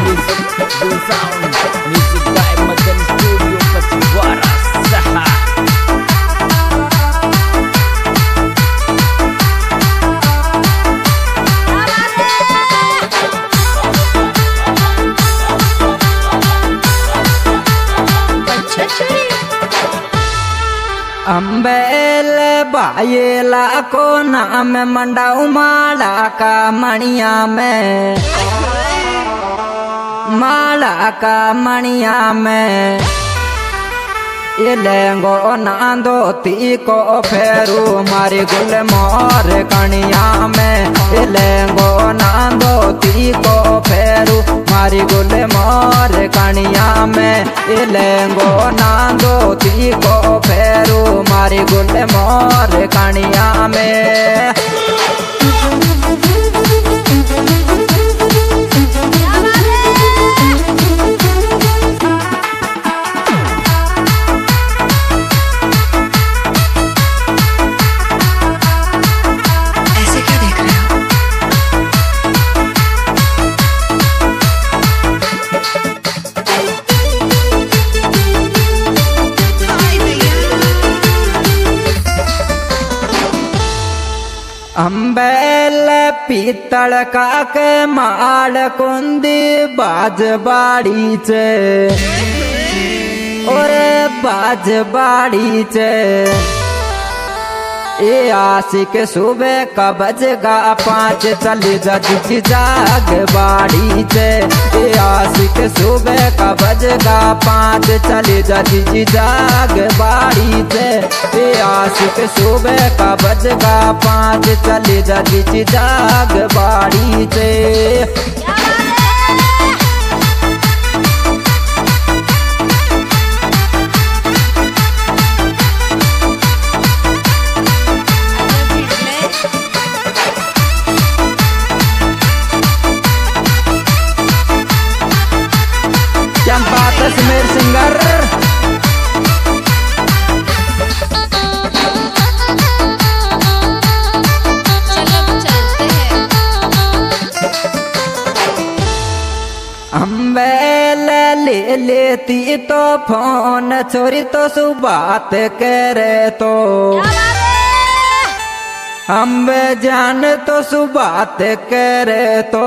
Music by Magan Studio Keciwara Saha. अम्बेल बायेला को नाम मंडा माला का मणिया में, माला का मणिया में ये लेंगो नांदो ती को फेरू मारी गुल मोर कणिया में। ये लेंगो नांदो ती को फेरू मारी गुल मोर कणिया में। ये लेंगो नांदो ती को फेरू मारी गुल मोर कणिया में। अम्बेल पीतल का के माल कुंदी बाज बाड़ी चे और बाज बाड़ी चे। ये आशिक सुबह का बजगा 5 चली जी जाग बाड़ी चे। ये आशिक सुबह का बजगा 5 चली जी जाग बाड़ी चे। ये आशिक सुबह का बजगा 5 चली जी जाग बाड़ी चे। चंपा कश्मीर सिंगर अम्बेल ले लेती तो फोन छोरी तो सु बात करे तो अम्बे जान तो सु बात करे तो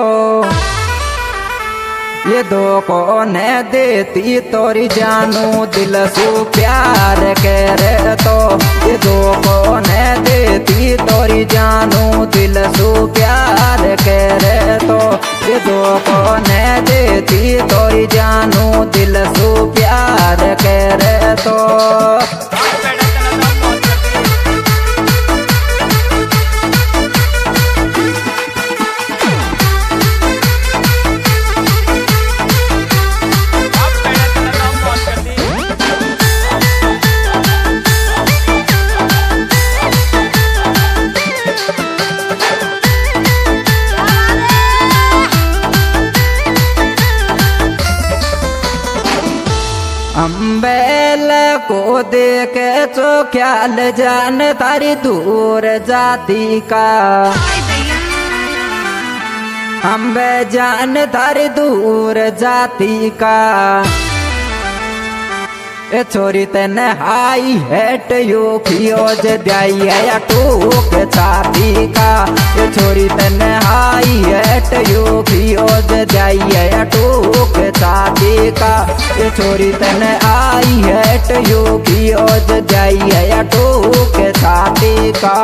ये दो को ने देती तोरी जानू दिल सु प्यार करे तो। ये दो को ने देती तोरी जानू दिल सु प्यार करे तो। ये दो को ने देती तोरी जानू दिल सु प्यार करे तो। अम्बेल को देखे तो ख्याल जान तारी दूर जाती का। अम्बे जान तारी दूर जाती का। ए छोरी तेने हाई हेट यो खियोज द्याई है टूक छाती का। ए छोरी तेने हाई हेट यो खियोज द्याई है टूक छाती का। ए छोरी तेने आई हेट यो खियोज द्याई है टूक छाती का।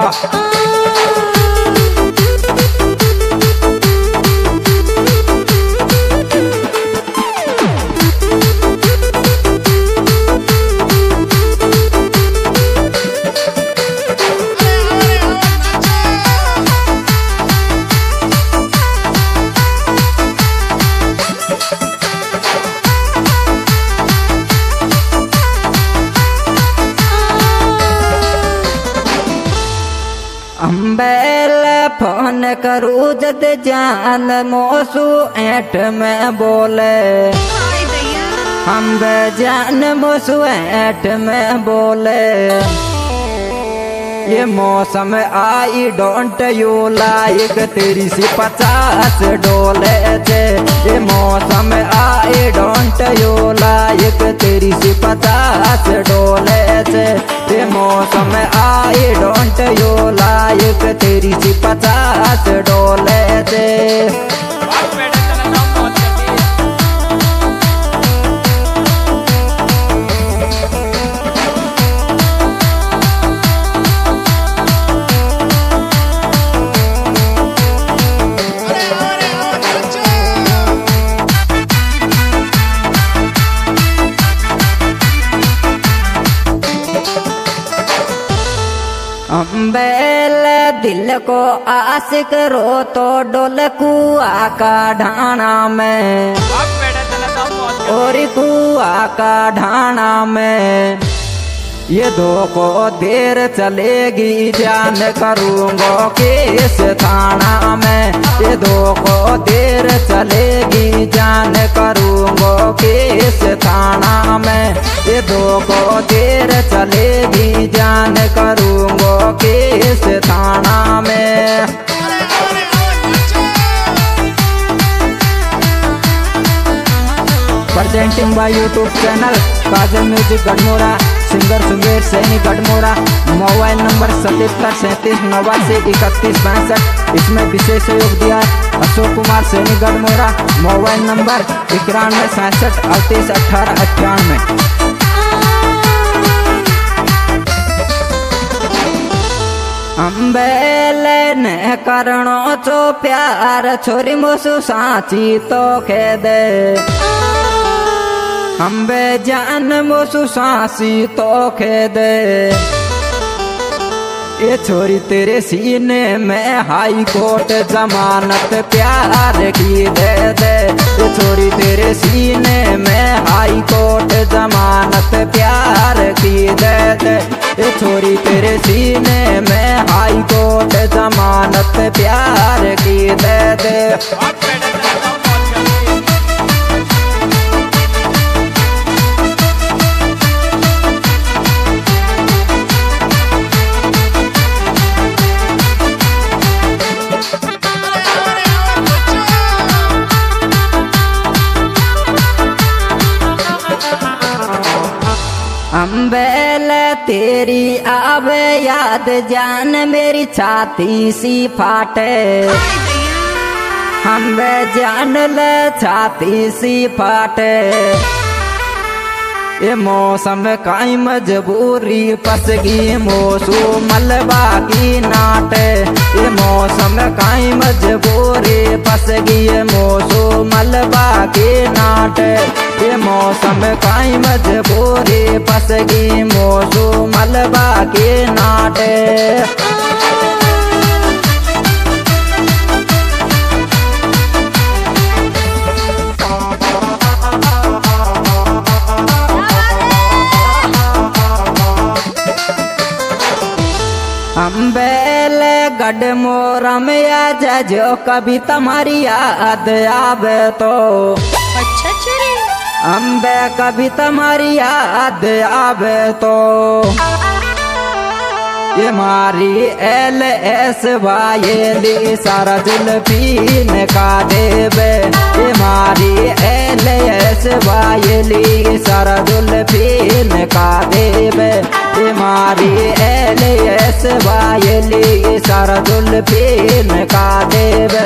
अम्बेल फोन करू जद जान मोसू ऐठ में बोले। अम्बे जान मोसू ऐठ में बोले। ये मौसम आई डोंट यू लाइक तेरी सी 50 डोले थे। ये मौसम 50 डोले छे। ये मौसम आई डोंट यू लाइक तेरी सी 50 डोले छे। अम्बेल दिल को आशिक रो तो डोल कुआ का ढाना में, और कुआ का ढाना में ये दो को देर चलेगी जान करूँगो केस थाना में। ये दो को देर चलेगी जान करूँगो केस थाना में। ये दो को देर चलेगी जान करूँगो केस थाना में। Presenting by YouTube channel Kajal music Garhmora, singer Sumer Saini Garhmora. Mobile number 77 37 89 31 62। इसमें विशेष सहयोग दिया अशोक कुमार सैनी गढ़मोरा। Mobile number 91 67 38 18 98। अम्बेल ने करणो चो प्यार छोरी मोसु साची तो खे दे। अम्बे जान मोसु सासी तो खे दे। ये छोरी तेरे सीने में हाई कोर्ट जमानत प्यार की दे दे। ये छोरी तेरे सीने में हाई कोर्ट जमानत प्यार की दे दे। ये छोरी तेरे सीने में हाई कोर्ट जमानत प्यार की दे दे। अम्बेल तेरी आवे याद जान मेरी छाती सी फाटे। अम्बे जान ले छाती सी फाटे। ये मौसम काई मजबूरी फसगी मोसू मलबा की नाटे। ये मौसम काई मजबूरी फसगी मोसू मलबा की नाटे। ये मौसम काई मजबूरी फसगी मोसू मलबा की नाटे। अम्बेल गढ़मोरा में आजा जो कभी तुम्हारी याद आवे तो। अच्छा चुरी अम्बे कभी तुम्हारी याद आवे तो। ये मारी LS वायली सारा जुल्फीन का देवे। ये मारी LS वायली सारा जुल्फीन का देवे। ये मारी LS वायली सारा जुल्फीन का देवे।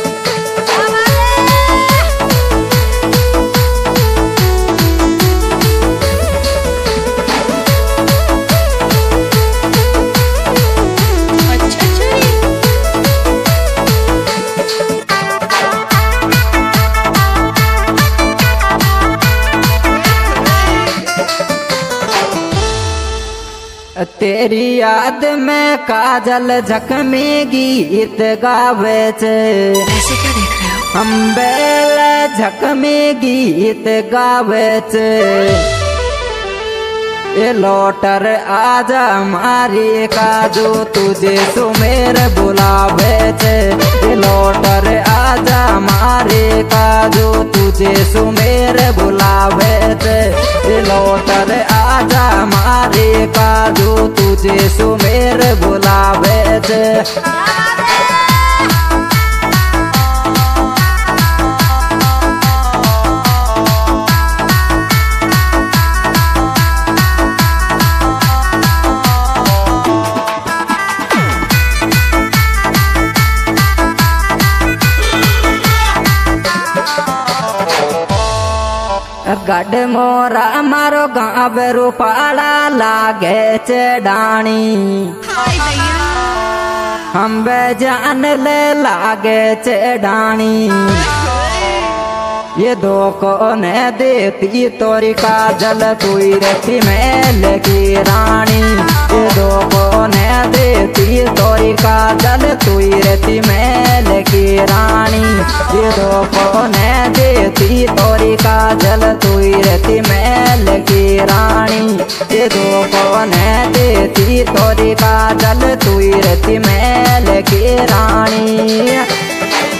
तेरी याद में काजल जख्मी गीत गावे छे। ऐसे क्या देख रहे हो? अम्बेल जख्मी गीत गावे छे। ये लौटर आजा मारी काजू तुझे सुमेर बुलावे छे। ये लौटर आजा मारी काजू तुझे सुमेर बुलावे छे। ये लौटर आजा मारी काजू तुझे सुमेर बुलावे छे। गढ़ मोरा मारो गाँव रूपाड़ा लागे चढ़ानी हम जान ले लागे चढ़ानी ये दो को ने देती तोरी काजल तुई रहती मेल की रानी ये दो को ने देती तोरी काजल तुई रहती मेल की रानी ये दो को ने देती तोरी काजल तुई रहती मेल की रानी ये दो को ने देती तोरी काजल तुई रहती मेल की रानी।